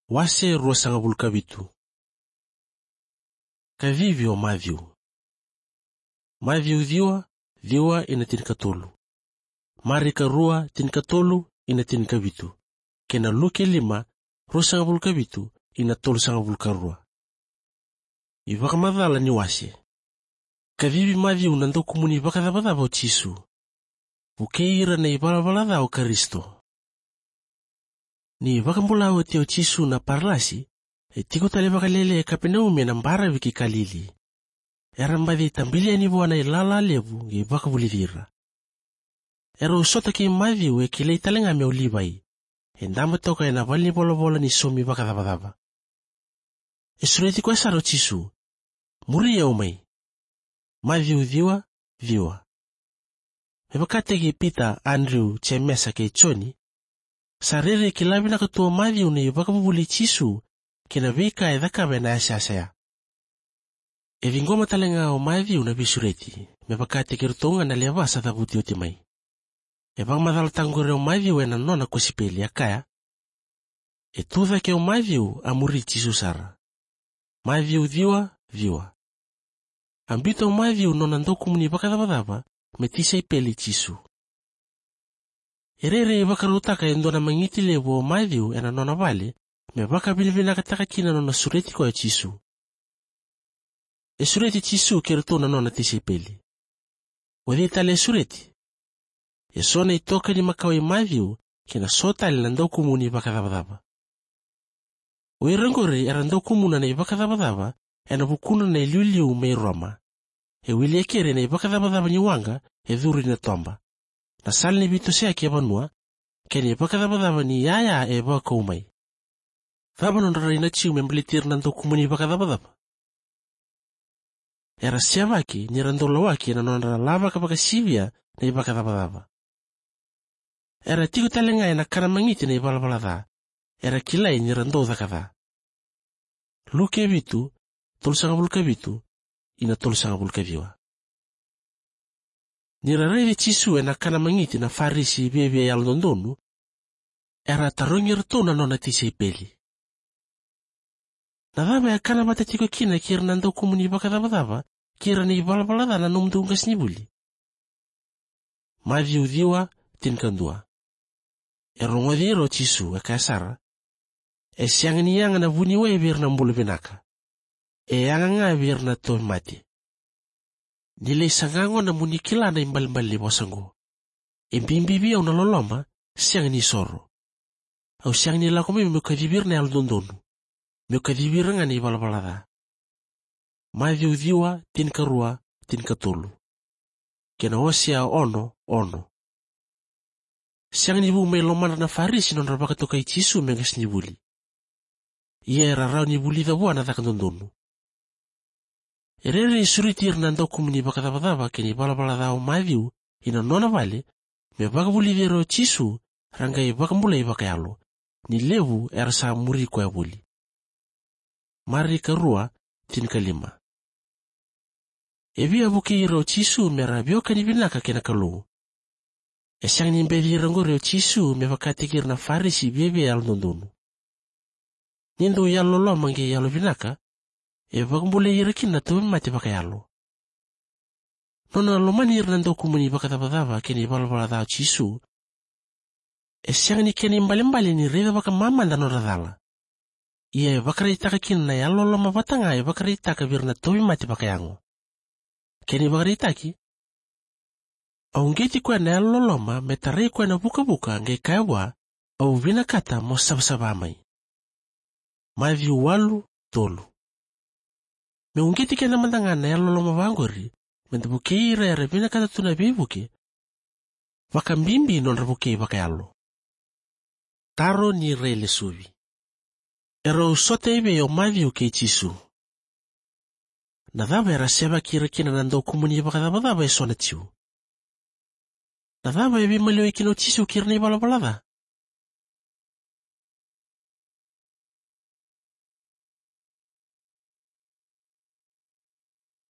Wase 2:12. Kavivi o Matthew. Matthew 2:10. Marika 2:17. Kena Luke 5:12. Ivaka madhala ni wase. Kavivi Matthew nando kumuni bakadhabadhaba o Chisu. Ukeira na ibalabalada o Kristo. Ni vakambula o teo Chisu na parlasi, tiko talevaka lele Kapenaume na mbara wiki Kalili. Era mbadhi tambili anivuana ilala levu nge vaka vulivira. Era usota ki Matthew kilei talenga me ulibai. Endamba toka ena vali bola ni somi bakadhabadhaba. Esureti kwa saro Chisu. Muri ya umai. Matthew viwa. Mebakate ki Peter, Andrew, Chemesa ke Choni. Sarere kilabi na katua Matthew na ibakabubuli Chisu kina vika edhakabe na asasaya. Evingoma talenga o Matthew na bisureti. Mebakate kirutonga na levasa thabuti otimai. Ebang madhal tangure o Matthew ena nona kusipeli akaya. Etudha ke o Matthew amuri Chisu sara. Matthew viwa. Ambito o Matthew nona ndoku muni bakadhabadhaba metisa ipeli Chisu. Erere bakarutaka endona mangiti levo o Matthew ena nona vale, me baka bilivina kataka kina nona sureti kwa Chisu. Sureti Chisu kerutona nona tisipeli. Wadi tale sureti. Sona itoka ni makawi Matthew kina sota linandoku muni bakadhabadhaba. Uirangore erandoku muna na ibakadhabadhaba ena bukuna na iliuliu meiroma. Wili ekere na ibakadhabadhaba niwanga dhuri na tomba. Na sali ni bito siya kiabanua, kani ibakadhabadhaba ni yaya baka umai. Thabanon rarina chiu memblitir nando kumuni ibakadhabadhaba. Era siya waki ni randola waki na nonara lava kapaka sivya na ibakadhabadhaba. Era tiku talenga na karamangiti na ibalabalada. Era kilai ni randoza kadha. Luke bitu, tulsangabulka bitu, ina tulsangabulka viwa. Nirareve Chisu ena kana mangiti na farisi bebe ya Londonu, era tarongir tona nona tisipeli. Nadhaba ya kana matatiko kina kira nando kumuni bakadhabadhaba, kira ni balabalada na numdungas nibuli. Matthew tinkandua. Erongwadhiro Chisu akasara, esyangani yanga na vuniwe birna mbulu binaka. Yanga nga birna to mati. Nilai sangango na munikila na imbalimbali wasango. Imbimbibi au naloloma, siyang ni soro. Au siyang nila kome mukadibir na aldondonu. Mukadibir nga ni balabalada. Matthew tinkarua. Kena wasia ono. Siyang nibu may lomana na farisi non rabakato kay Chisu mengas nibuli. Iya raraw nibuli dabuan na takandondonu. Erere suritir nando kumuni bakadhabadhaba kini balabalada o Matthew ina nona vale me bakabulivero Chisu rangai bakambula ibakayalo ni levu erasa muri kwa yabuli. Marika 2:5. Ebi abukiro Chisu merabio kanibinaka kena kalu. Esyang nimbevi rangore Chisu me bakatikir na farisi bebe aldondonu. Nindo yalo lomange yalo binaka bakambule irakin na tuwe mati bakayalo. Nona lomanir nando kumuni bakadhabadhaba kini balabalada Chisu. Esyang ni keni mbalimbali ni rida baka mamanda noradhala. Iya bakaritaka kina na yalo loma batanga bakaritaka birna tuwe mati bakayango. Keni bakaritaki? Aungeti kwa na yalo loma metari kwa na buka nge kaiwa au vinakata mo sabsabamai. Matthew 8:3. Meungeti kena mandanga na yalo loma vangori, mendabukei revina kata tunabibuke. Vakambimbi non rabukei bakayalo. Taro ni rele suvi. Ero sote ibe o Matthew ke Chisu. Nadhaba era seba kira kina nando kumuni bakadhabadhaba esona chiu. Nadhaba ebi malio ikino Chisu kirni balabalada.